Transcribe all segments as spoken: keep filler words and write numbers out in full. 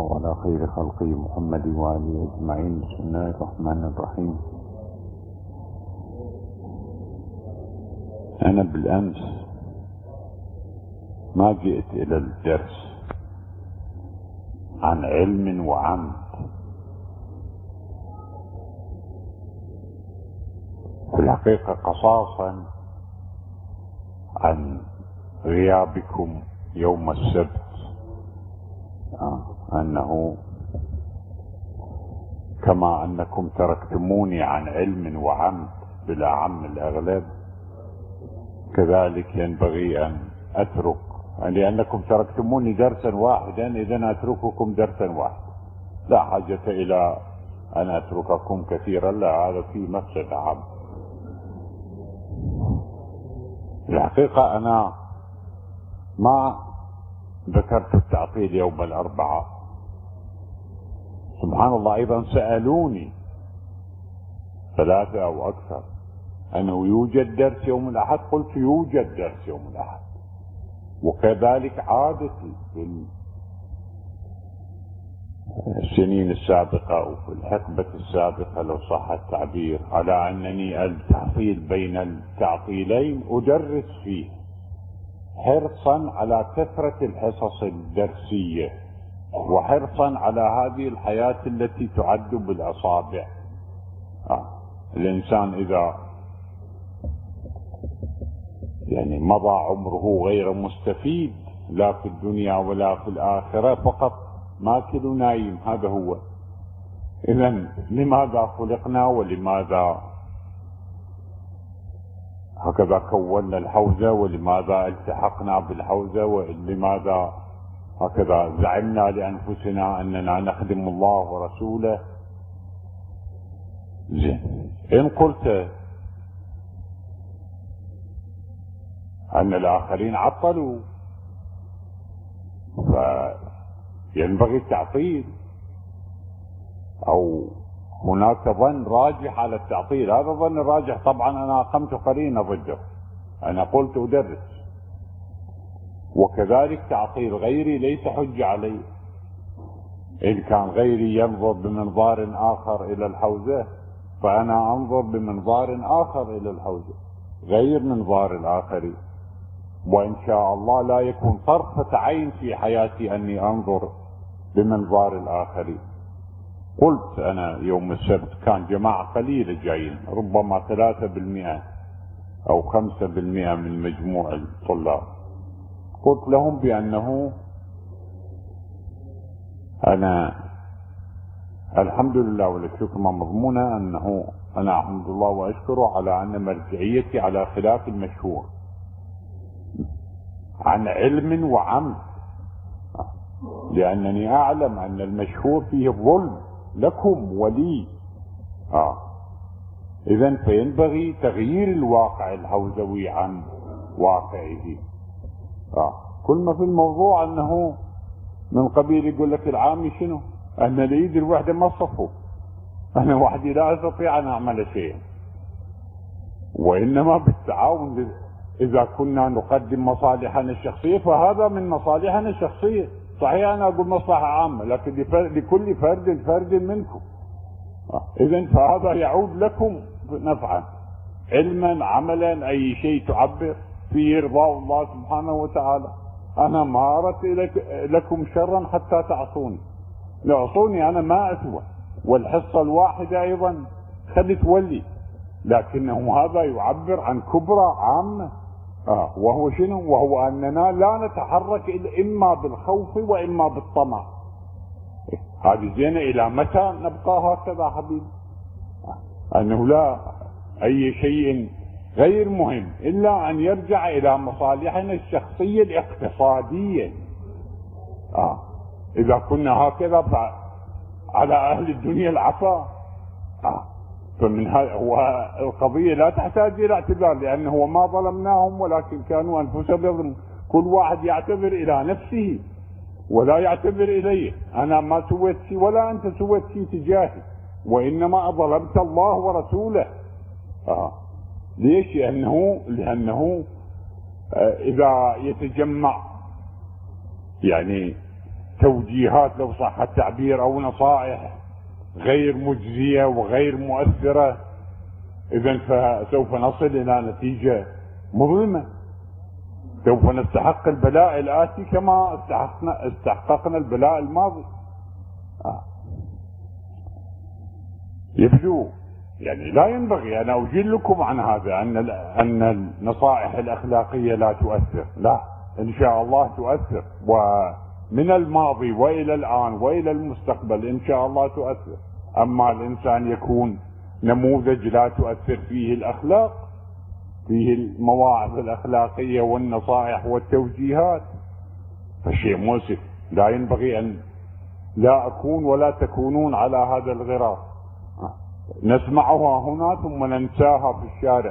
الله على خير خلقه محمد وآله أجمعين. بسم الله الرحمن الرحيم. أنا بالأمس ما جئت إلى الدرس عن علم وعمد، في الحقيقة قصاصا عن غيابكم يوم السبت، آه. أنه كما أنكم تركتموني عن علم وعمد بلا عم الأغلب، كذلك ينبغي أن أترك، لأنكم تركتموني درسا واحدا، إذن أترككم درسا واحدا، لا حاجة إلى أن أترككم كثيرا، لا، هذا في مفسدة عامة. الحقيقة أنا ما ذكرت التعطيل يوم الأربعاء، سبحان الله. أيضا سألوني ثلاثة أو أكثر أنه يوجد درس يوم الأحد، قلت يوجد درس يوم الأحد، وكذلك عادتي في السنين السابقة وفي الحقبة السابقة لو صح التعبير، على أنني التعطيل بين التعطيلين أدرس فيه، حرصا على كثرة الحصص الدرسية وحرصا على هذه الحياة التي تعد بالأصابع. آه. الإنسان إذا يعني مضى عمره غير مستفيد لا في الدنيا ولا في الآخرة، فقط ماكل ونايم، هذا هو. إذن لماذا خلقنا ولماذا هكذا كونا الحوزة، ولماذا التحقنا بالحوزة، ولماذا هكذا زعمنا لأنفسنا أننا نخدم الله ورسوله؟ زين، إن قلت أن الآخرين عطلوا فينبغي التعطيل، أو هناك ظن راجح على التعطيل، هذا ظن راجح طبعا أنا أقمت قرينة ضده، أنا قلت أدرس، وكذلك تعطيل غيري ليس حجة علي. إن كان غيري ينظر بمنظار آخر إلى الحوزة فأنا أنظر بمنظار آخر إلى الحوزة غير منظار الآخرين، وإن شاء الله لا يكون طرفة عين في حياتي أني أنظر بمنظار الآخرين. قلت أنا يوم السبت كان جماعة قليلة جايين، ربما ثلاثة بالمئة أو خمسة بالمئة من مجموع الطلاب، قلت لهم بأنه أنا الحمد لله والشكر مضمونة أنه أنا أحمد الله وأشكره على أن مرجعيتي على خلاف المشهور عن علم وعمد، لأنني أعلم أن المشهور فيه الظلم لكم ولي. آه. إذن فينبغي تغيير الواقع الحوزوي عن واقعه. آه. كل ما في الموضوع أنه من قبيل يقول لك العامي شنو؟ أن اليد الوحدة ما صفوا، أنا وحدي لا أستطيع أن أعمل شيئا، وإنما بالتعاون. إذا كنا نقدم مصالحنا الشخصية فهذا من مصالحنا الشخصية، صحيح أنا أقول مصلحة عامة، لكن لكل فرد فرد منكم. إذن فهذا يعود لكم نفعا، علما عملا، أي شيء تعبر فيه رضا الله سبحانه وتعالى. أنا ما أردت لكم شرا حتى تعصوني، يعصوني أنا ما أسوى، والحصة الواحدة أيضا خلي تولي، لكنه هذا يعبر عن كبرى عامة. آه. وهو شنو؟ وهو أننا لا نتحرك إلا إما بالخوف وإما بالطمع. هذه زينة. إلى متى نبقى هكذا حبيبي؟ آه. أنه لا أي شيء غير مهم إلا أن يرجع إلى مصالحنا الشخصية الاقتصادية. آه. إذا كنا هكذا فعلى أهل الدنيا العفا. آه. فمن هذا والقضية لا تحتاج إلى اعتذار، لأنه ما ظلمناهم ولكن كانوا أنفسهم يظلمون. كل واحد يعتذر إلى نفسه ولا يعتذر إليه، أنا ما سويت شيء ولا أنت سويت شيء تجاهي، وإنما ظلمت الله ورسوله. آه. ليش؟ لأنه لأنه آه إذا يتجمع يعني توجيهات لو صح التعبير أو نصائح غير مجزية وغير مؤثرة، إذن فسوف نصل إلى نتيجة مظلمة، سوف نستحق البلاء الآتي كما استحقنا استحققنا البلاء الماضي. آه. يبدو يعني لا ينبغي، أنا أجيل لكم عن هذا، أن أن النصائح الأخلاقية لا تؤثر، لا، إن شاء الله تؤثر، ومن الماضي وإلى الآن وإلى المستقبل إن شاء الله تؤثر. أما الإنسان يكون نموذج لا تؤثر فيه الأخلاق، فيه المواعظ الأخلاقية والنصائح والتوجيهات، فشيء مؤسف. لا ينبغي أن لا أكون ولا تكونون على هذا الغرار، نسمعها هنا ثم ننساها في الشارع،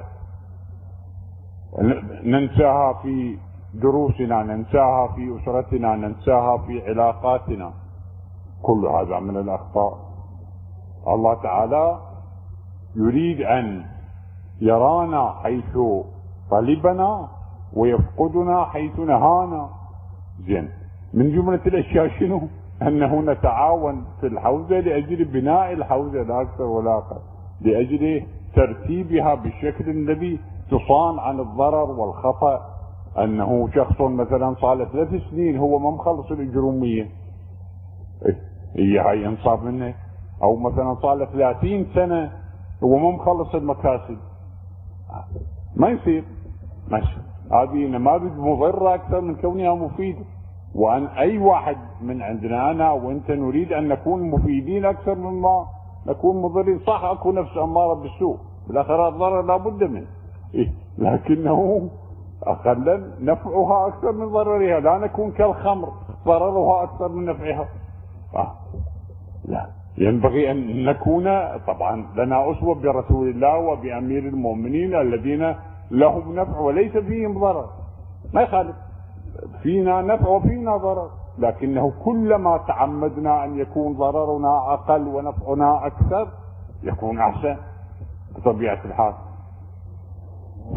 ننساها في دروسنا، ننساها في أسرتنا، ننساها في علاقاتنا. كل هذا من الأخطاء. الله تعالى يريد أن يرانا حيث طلبنا ويفقدنا حيث نهانا. زين، من جملة الأشياء شنو؟ أنه نتعاون في الحوزة لأجل بناء الحوزة، لا أكثر ولا أقل، لأجل ترتيبها بالشكل الذي تصان عن الضرر والخطأ. أنه شخص مثلا صار ثلاث سنين هو ما مخلص الإجرومية، هي هاي إنصاف منه، أو مثلا صار ثلاثين سنة هو ما مخلص المكاسب، ما يصير. ماشي، هذه نماذج مضرة أكثر من كونها مفيدة. وأن أي واحد من عندنا، أنا وأنت، نريد أن نكون مفيدين أكثر مما نكون مضرين. صح، أكو نفس أمارة بالسوء، بالآخرة الضرر لا بد منه، إيه؟ لكنه أقلا نفعها أكثر من ضررها، لا نكون كالخمر ضررها أكثر من نفعها. آه. لا، ينبغي أن نكون طبعا لنا أسوة برسول الله وبأمير المؤمنين الذين لهم نفع وليس فيهم ضرر، ما يخالف، فينا نفع وفينا ضرر، لكنه كلما تعمدنا أن يكون ضررنا أقل ونفعنا أكثر يكون أحسن بطبيعة الحال. ف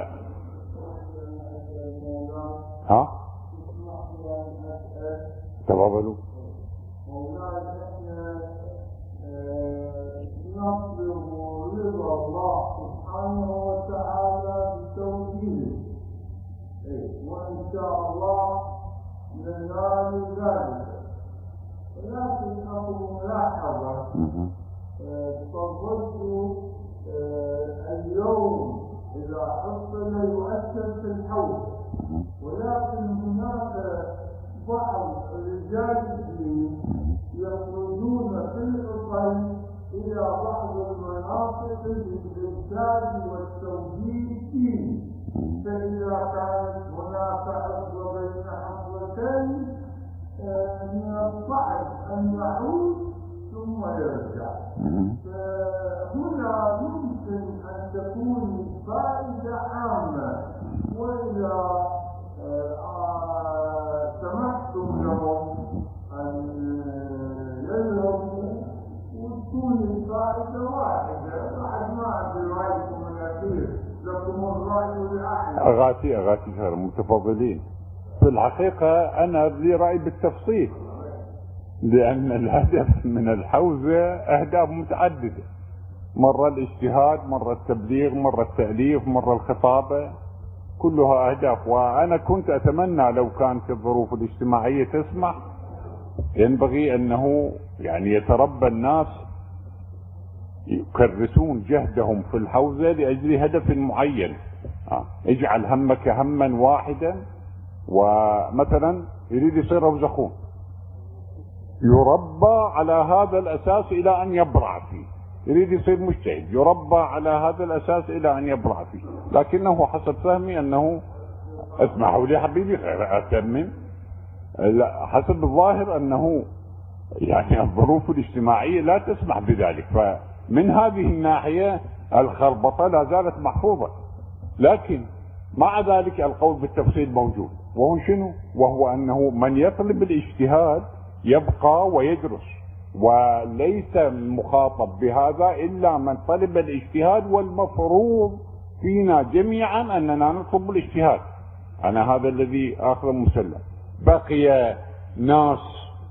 ها تفضلوا. نطلب رضا الله سبحانه وتعالى بتوحيده، وإن شاء الله ننال ذلك. ولكن أمر ملاحظة، تفضلت اليوم إذا حصل يؤثر في الحوض، ولكن هناك بعض رجال الدين يخرجون في العطل إلى بعض المناطق للإرشاد والتوجيه فيه، فإذا كانت هناك عضو بين حصتين من الصعب أن يعود ثم يرجع. فهنا يمكن أن تكون فائدة عامة، وإذا سمحتم لهم أن يذهبوا وتكون الفائدة واحدة، بعد ما عندي رأيكم الأخير، لكم الرأي الأعلى. أغاتي أغاتي غير متفضلين. في الحقيقة أنا لي رأي بالتفصيل، لأن الهدف من الحوزة أهداف متعددة، مرة الاجتهاد، مرة التبليغ، مرة التأليف، مرة الخطابة، كلها أهداف. وأنا كنت أتمنى لو كانت الظروف الاجتماعية تسمح، ينبغي أنه يعني يتربى الناس يكرسون جهدهم في الحوزة لأجل هدف معين. آه. اجعل همك هما واحدا، ومثلا يريد يصير روزخون، يربى على هذا الأساس إلى أن يبرع فيه. يريد يصير مجتهد، يربى على هذا الأساس إلى أن يبرع فيه. لكنه حسب فهمي أنه، اسمحوا لي حبيبي أتمم، لا، حسب الظاهر أنه يعني الظروف الاجتماعية لا تسمح بذلك. فمن هذه الناحية الخربطة لا زالت محفوظة، لكن مع ذلك القول بالتفصيل موجود. وهو شنو؟ وهو أنه من يطلب الاجتهاد يبقى ويدرس، وليس مخاطب بهذا إلا من طلب الاجتهاد، والمفروض فينا جميعا أننا نطلب الاجتهاد. أنا هذا الذي آخر مسلم. بقي ناس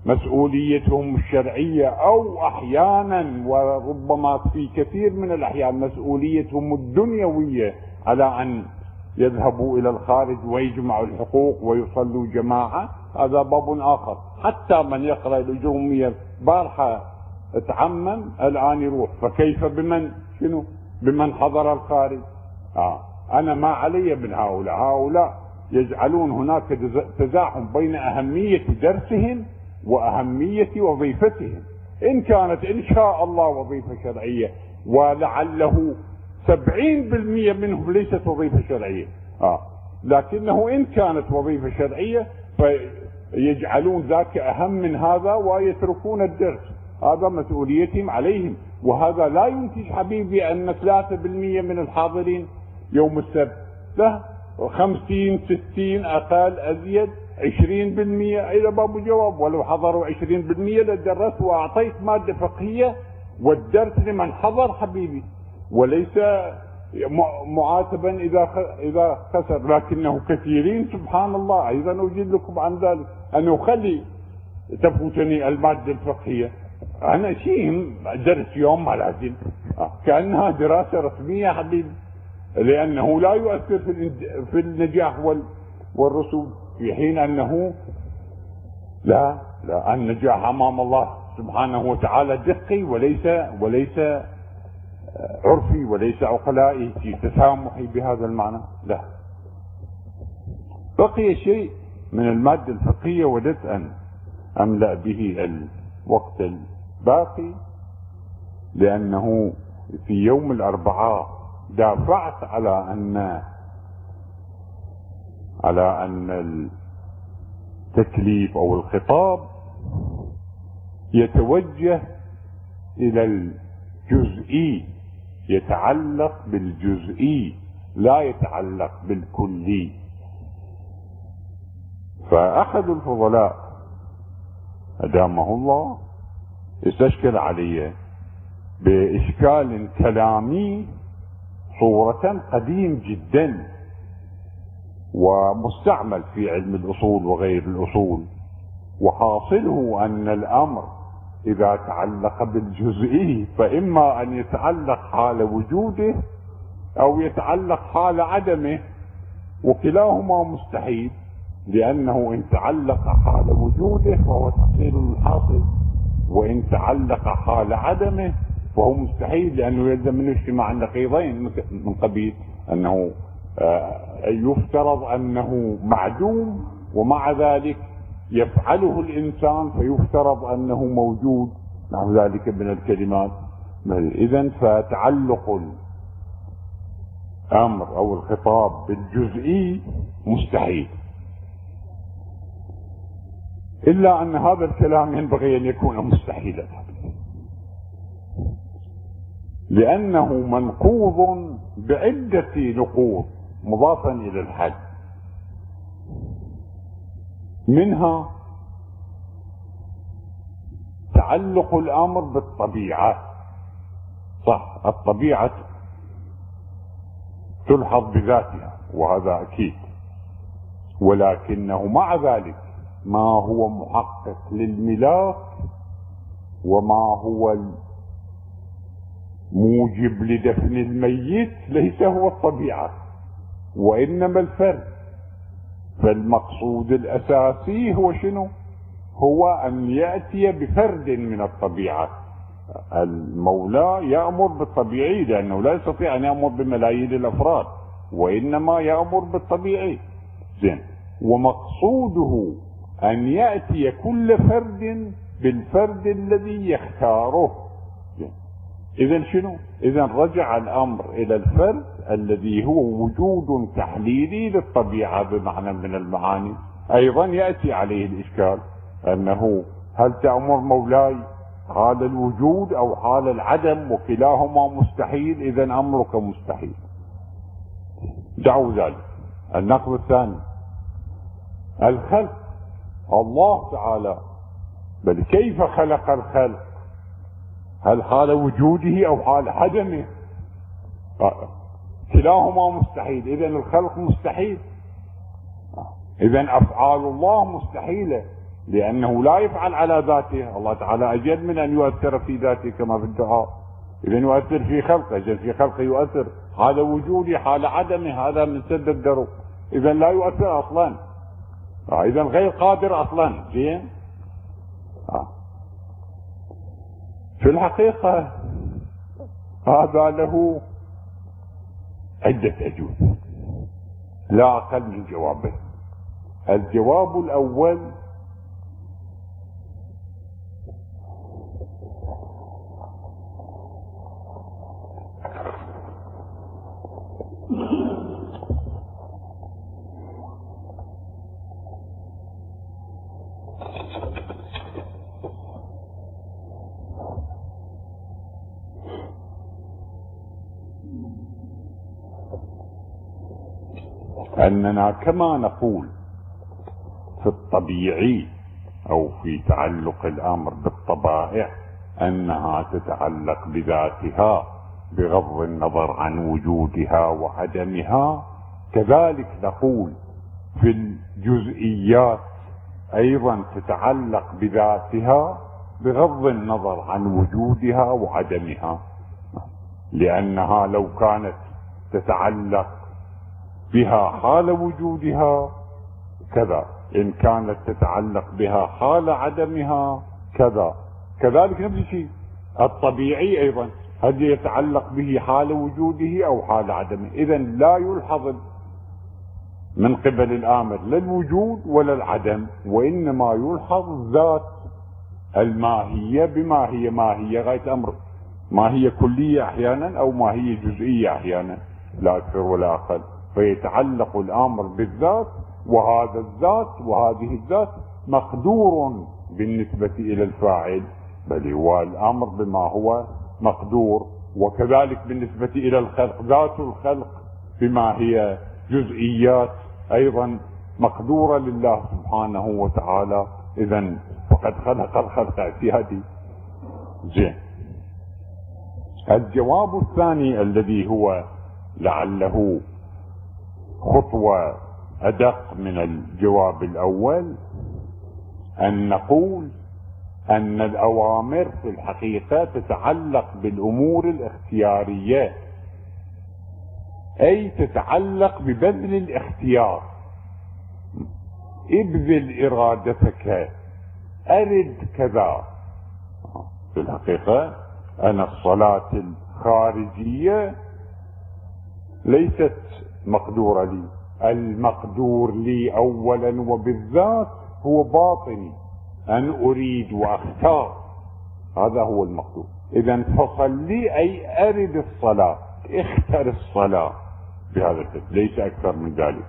مسؤوليتهم الشرعية، أو أحيانا وربما في كثير من الأحيان مسؤوليتهم الدنيوية على أن يذهبوا إلى الخارج ويجمعوا الحقوق ويصلوا جماعة، هذا باب آخر. حتى من يقرأ الأجرومية بارحة اتعمم الآن يروح، فكيف بمن شنو بمن حضر الخارج؟ آه. أنا ما علي من هؤلاء، هؤلاء يجعلون هناك تزاحم بين أهمية درسهم وأهمية وظيفتهم. إن كانت إن شاء الله وظيفة شرعية، ولعله سبعين بالمئة منهم ليست وظيفة شرعية، آه. لكنه إن كانت وظيفة شرعية فيجعلون ذاك أهم من هذا ويتركون الدرس، هذا مسؤوليتهم عليهم. وهذا لا ينتج حبيبي أن ثلاثة بالمئة من الحاضرين يوم السبت، لا، خمسين ستين أقل أزيد عشرين بالمئة إلى باب جواب. ولو حضروا عشرين بالمئة لدرست وأعطيت مادة فقهية، والدرس لمن حضر حبيبي، وليس معاتبا إذا إذا خسر. لكنه كثيرين سبحان الله، أيضا أجيب لكم عن ذلك، أنه خلي تفوتني المادة الفقهية، أنا شيء درس يوم ما لازم كأنها دراسة رسمية حبيبي، لأنه لا يؤثر في في النجاح والرسوب، في حين أنه لا لا النجاح أمام الله سبحانه وتعالى دقي وليس وليس عرفي وليس عقلائي في تسامحي بهذا المعنى. لا، بقي شيء من المادة الفقهية وددت أن أملأ به الوقت الباقي، لأنه في يوم الأربعاء دافعت على أن على أن التكليف أو الخطاب يتوجه إلى الجزئي، يتعلق بالجزئي لا يتعلق بالكلي. فأحد الفضلاء أدامه الله استشكل علي بإشكال كلامي صورة قديم جدا ومستعمل في علم الأصول وغير الأصول، وحاصله أن الأمر إذا تعلق بالجزئي فإما أن يتعلق حال وجوده أو يتعلق حال عدمه، وكلاهما مستحيل، لأنه إن تعلق حال وجوده فهو تحصيل الحاصل، وإن تعلق حال عدمه فهو مستحيل، لأنه يلزم منه اجتماع النقيضين، من قبيل أنه يفترض أنه معدوم ومع ذلك يفعله الإنسان فيفترض أنه موجود، نحو ذلك من الكلمات. إذن فتعلق الأمر أو الخطاب بالجزئي مستحيل، إلا أن هذا الكلام ينبغي أن يكون مستحيلا، لأنه منقوض بعدة نقوض مضافا إلى الحد، منها تعلق الأمر بالطبيعة. صح، الطبيعة تلحظ بذاتها وهذا أكيد، ولكنه مع ذلك ما هو محقق للملاك وما هو موجب لدفن الميت ليس هو الطبيعة وإنما الفرد. فالمقصود الأساسي هو شنو؟ هو أن يأتي بفرد من الطبيعة. المولى يأمر بالطبيعي لأنه لا يستطيع أن يأمر بملايين الأفراد، وإنما يأمر بالطبيعي. زين، ومقصوده أن يأتي كل فرد بالفرد الذي يختاره. إذن شنو؟ إذن رجع الأمر إلى الفرد الذي هو وجود تحليلي للطبيعة بمعنى من المعاني. أيضا يأتي عليه الإشكال أنه هل تأمر مولاي حال الوجود أو حال العدم؟ وكلاهما مستحيل، إذن أمرك مستحيل. دعوا ذلك. النقد الثاني الخلق. الله تعالى بل كيف خلق الخلق؟ هل حال وجوده أو حال عدمه؟ كلاهما مستحيل، إذن الخلق مستحيل، إذن أفعال الله مستحيلة، لأنه لا يفعل على ذاته. الله تعالى أجل من أن يؤثر في ذاته كما في الدعاء. إذا يؤثر في خلقه، أجل في خلقه يؤثر، هذا وجودي حال عدمه، هذا من سد الدرو. إذا لا يؤثر أصلا، إذا غير قادر أصلا. زين. في الحقيقة هذا له عدة أجوبة لا أقل من جوابين. الجواب الأول أننا كما نقول في الطبيعي أو في تعلق الأمر بالطبائع أنها تتعلق بذاتها بغض النظر عن وجودها وعدمها، كذلك نقول في الجزئيات أيضا تتعلق بذاتها بغض النظر عن وجودها وعدمها، لأنها لو كانت تتعلق بها حال وجودها كذا، إن كانت تتعلق بها حال عدمها كذا، كذلك نفس الشيء الطبيعي أيضا هل يتعلق به حال وجوده أو حال عدمه. إذا لا يلحظ من قبل الآمر لا الوجود ولا العدم، وإنما يلحظ ذات الماهية بما هي ماهية غاية أمر، ما هي كلية أحيانا أو ما هي جزئية أحيانا، لا أكثر ولا أقل. فيتعلق الأمر بالذات، وهذا الذات وهذه الذات مقدور بالنسبة إلى الفاعل، بل هو الأمر بما هو مقدور. وكذلك بالنسبة إلى الخلق، ذات الخلق بما هي جزئيات أيضا مقدورة لله سبحانه وتعالى. إذا فقد خلق الخلق اعتيادي. زين. الجواب الثاني الذي هو لعله خطوة أدق من الجواب الأول، أن نقول أن الأوامر في الحقيقة تتعلق بالأمور الاختيارية، أي تتعلق ببذل الاختيار. ابذل إرادتك، أرد كذا. في الحقيقة أنا الصلاة الخارجية ليست مقدورة لي، المقدور لي أولا وبالذات هو باطني، أن أريد وأختار، هذا هو المقدور. إذا فصلي أي أرد الصلاة، اختر الصلاة بهذا الشكل، ليس أكثر من ذلك.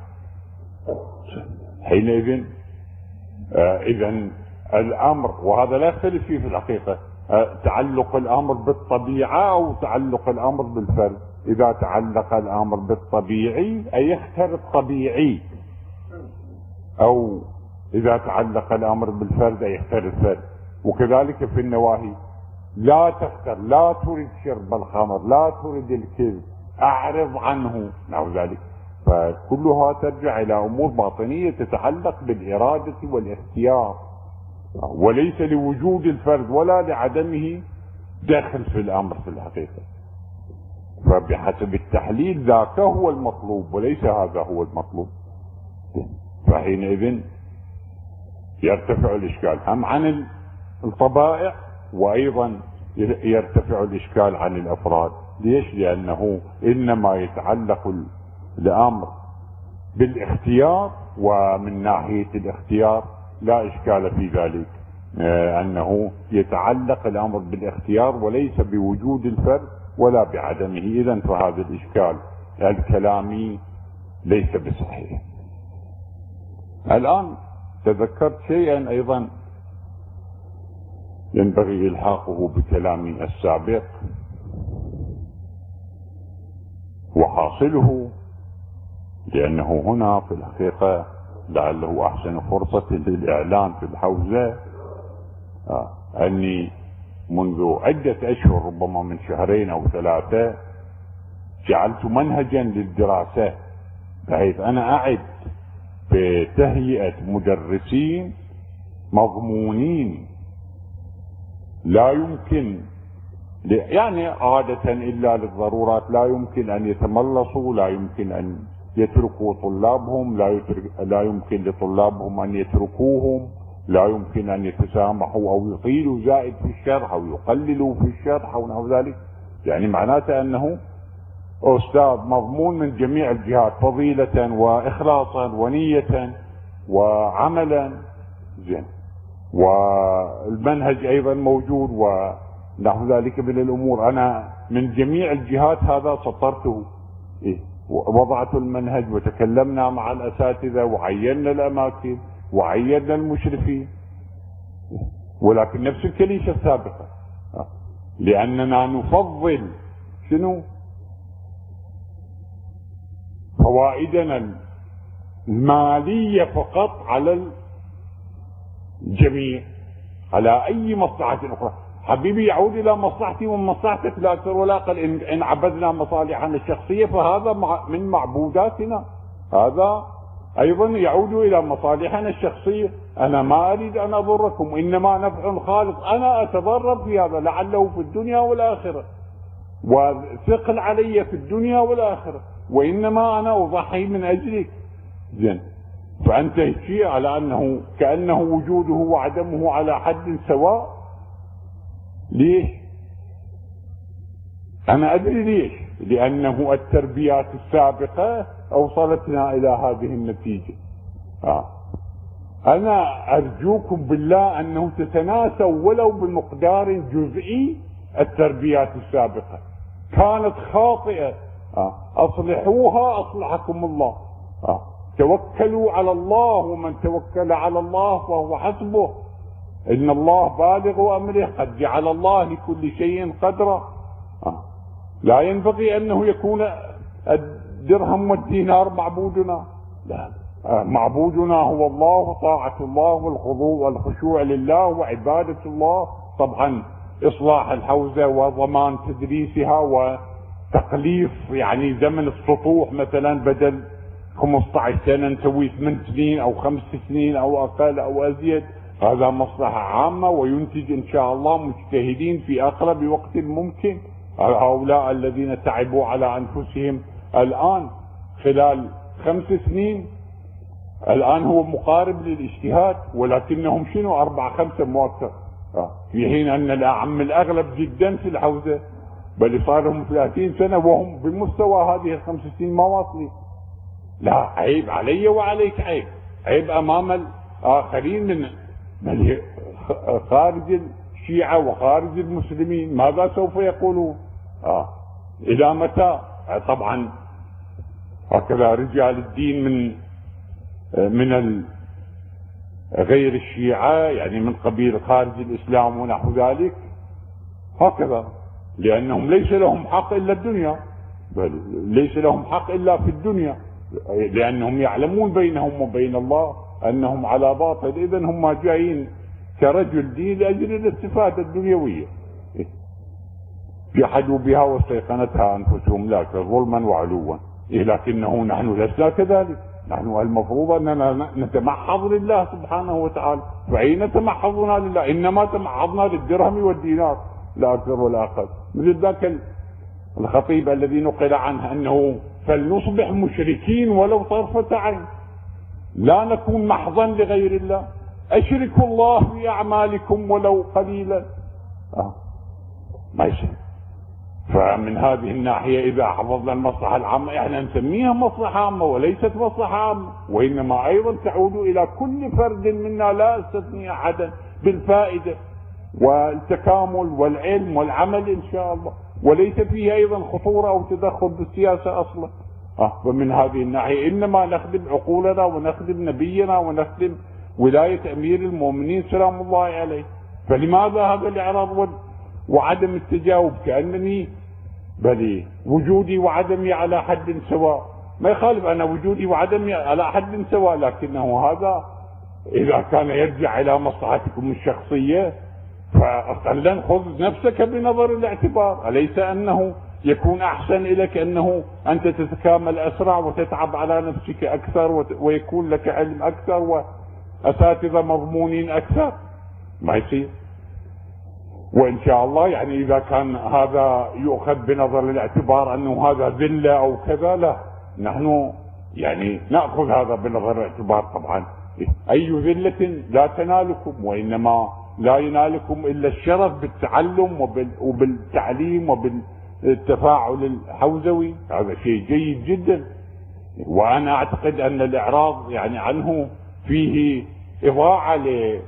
حينئذ آه إذا الأمر، وهذا لا يختلف فيه في الحقيقة، آه تعلق الأمر بالطبيعة أو تعلق الأمر بالفرد. إذا تعلق الأمر بالطبيعي أي اختر الطبيعي، أو إذا تعلق الأمر بالفرد أي اختر الفرد. وكذلك في النواهي، لا تختر، لا تريد شرب الخمر، لا تريد الكذب، أعرض عنه، نحو ذلك. فكلها ترجع إلى أمور باطنية تتعلق بالإرادة والاختيار، وليس لوجود الفرد ولا لعدمه داخل في الأمر في الحقيقة. فبحسب التحليل ذاك هو المطلوب وليس هذا هو المطلوب. فحينئذ يرتفع الإشكال هم عن الطبائع، وأيضا يرتفع الإشكال عن الأفراد. ليش؟ لأنه إنما يتعلق الأمر بالاختيار، ومن ناحية الاختيار لا إشكال في ذلك، أنه يتعلق الأمر بالاختيار وليس بوجود الفرد ولا بعدمه. إذن فهذا الإشكال الكلامي ليس بصحيح. الآن تذكرت شيئا أيضا ينبغي إلحاقه بكلامي السابق، وحاصله لأنه هنا في الحقيقة لعله أحسن فرصة للإعلان في الحوزة، آه. أني منذ عدة أشهر، ربما من شهرين أو ثلاثة، جعلت منهجا للدراسة، بحيث أنا أعد بتهيئة مدرسين مضمونين، لا يمكن يعني عادة إلا للضرورات لا يمكن أن يتملصوا، لا يمكن أن يتركوا طلابهم، لا, يترك لا يمكن لطلابهم أن يتركوهم، لا يمكن أن يتسامحوا أو يطيلوا زائد في الشرح أو يقللوا في الشرح أو نحو ذلك. يعني معناته أنه أستاذ مضمون من جميع الجهات، فضيلة وإخلاصا ونية وعملا، زين، والمنهج أيضا موجود ونحو ذلك من الأمور. أنا من جميع الجهات هذا سطرته، إيه؟ وضعت المنهج وتكلمنا مع الأساتذة وعينا الأماكن وعينا المشرفين، ولكن نفس الكليشة السابقة، لأننا نفضل شنو؟ فوائدنا المالية فقط على الجميع، على أي مصلحة أخرى. حبيبي يعود إلى مصلحتي ومصلحتك لا أكثر ولا أقل. إن عبدنا مصالحنا الشخصية فهذا من معبوداتنا، هذا أيضا يعود إلى مصالحنا الشخصية. أنا ما أريد أن أضركم، إنما نفع خالص، أنا أتضرر في هذا لعله في الدنيا والآخرة، وثقل علي في الدنيا والآخرة، وإنما أنا أضحي من أجلك. زين، فأنت شيء على أنه كأنه وجوده وعدمه على حد سواء. ليش؟ أنا أدري ليش، لأنه التربيات السابقة أوصلتنا إلى هذه النتيجة. آه. أنا أرجوكم بالله أنه تتناسوا ولو بمقدار جزئي التربيات السابقة، كانت خاطئة، آه. أصلحوها أصلحكم الله. آه. توكلوا على الله، ومن توكل على الله فهو حسبه، إن الله بالغ أمره، قد جعل الله لكل شيء قدرا. آه. لا ينبغي أنه يكون الدرهم والدينار معبودنا، لا، آه. معبودنا هو الله وطاعة الله والخضوع والخشوع لله وعبادة الله. طبعا إصلاح الحوزة وضمان تدريسها وتقليص يعني زمن السطوح، مثلا بدل خمسة عشر سنة نسوي ثمان سنين أو خمس سنين أو أقل أو أزيد، هذا مصلحة عامة وينتج إن شاء الله مجتهدين في أقرب وقت ممكن. هؤلاء الذين تعبوا على أنفسهم الآن خلال خمس سنين، الآن هو مقارب للاجتهاد، ولكنهم شنو أربعة خمسة مو أكثر، في حين أن الأعم الأغلب جدا في الحوزة بل صار لهم ثلاثين سنة وهم بمستوى هذه الخمس سنين ما واصلين. لا، عيب علي وعليك، عيب عيب أمام الآخرين من خارج الشيعة وخارج المسلمين، ماذا سوف يقولون؟ آه. إلى متى؟ آه. طبعا هكذا رجال الدين من من غير الشيعة، يعني من قبيل خارج الإسلام ونحو ذلك، هكذا، لأنهم ليس لهم حق إلا الدنيا، بل ليس لهم حق إلا في الدنيا، لأنهم يعلمون بينهم وبين الله أنهم على باطل. إذن هم جايين كرجل دين لأجل الاستفادة الدنيوية، جحدوا بها واستيقنتها أنفسهم لكن ظلما وعلوا. إيه لكنه نحن لسنا كذلك، نحن المفروض أننا نتمحض لله سبحانه وتعالى. فأين تمحضنا لله؟ إنما تمحضنا للدرهم والدينار لا أكثر ولا أقل. مثل ذاك الخطيب الذي نقل عنه أنه فلنصبح مشركين ولو طرفة عين، لا نكون محضا لغير الله، أشركوا الله في أعمالكم ولو قليلا. آه. ما يصير. فمن هذه الناحية إذا حفظنا المصلحة العامة احنا نسميها مصلحة عامة وليست مصلحة عامة، وإنما أيضا تعود إلى كل فرد منا لا استثني أحدا بالفائدة والتكامل والعلم والعمل إن شاء الله، وليس فيه أيضا خطورة أو تدخل بالسياسة أصلا. آه. فمن هذه الناحية إنما نخدم عقولنا ونخدم نبينا ونخدم ولاية أمير المؤمنين سلام الله عليه. فلماذا هذا الإعراض وعدم التجاوب؟ كأنني بل وجودي وعدمي على حد سواء، ما يخالف أنا وجودي وعدمي على حد سواء، لكنه هذا إذا كان يرجع إلى مصلحتكم الشخصية فأقلا خذ نفسك بنظر الاعتبار. أليس أنه يكون أحسن لك أنه أنت تتكامل أسرع وتتعب على نفسك أكثر ويكون لك علم أكثر أساتذة مضمونين أكثر، ما يصير. وإن شاء الله يعني إذا كان هذا يؤخذ بنظر الاعتبار أنه هذا ذلة أو كذا، لا، نحن يعني نأخذ هذا بنظر الاعتبار طبعا. أي ذلة لا تنالكم، وإنما لا ينالكم إلا الشرف بالتعلم وبالتعليم وبالتفاعل الحوزوي، هذا شيء جيد جدا. وأنا أعتقد أن الإعراض يعني عنه فيه إضاعة ل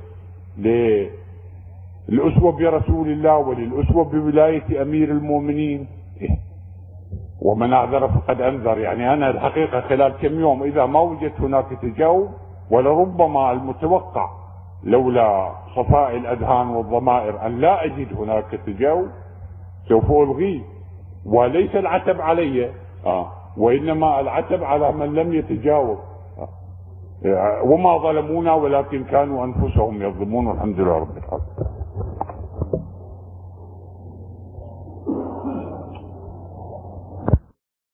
للأسوة برسول الله وللأسوة بولاية أمير المؤمنين. ومن أعذر فقد أنذر. يعني أنا الحقيقة خلال كم يوم إذا ما وجدت هناك تجاوب، ولربما المتوقع لولا صفاء الأذهان والضمائر أن لا أجد هناك تجاوب، سوف ألغيه. وليس العتب علي، آه وإنما العتب على من لم يتجاوب. آه وما ظلمونا ولكن كانوا أنفسهم يظلمون، والحمد لله رب العالمين.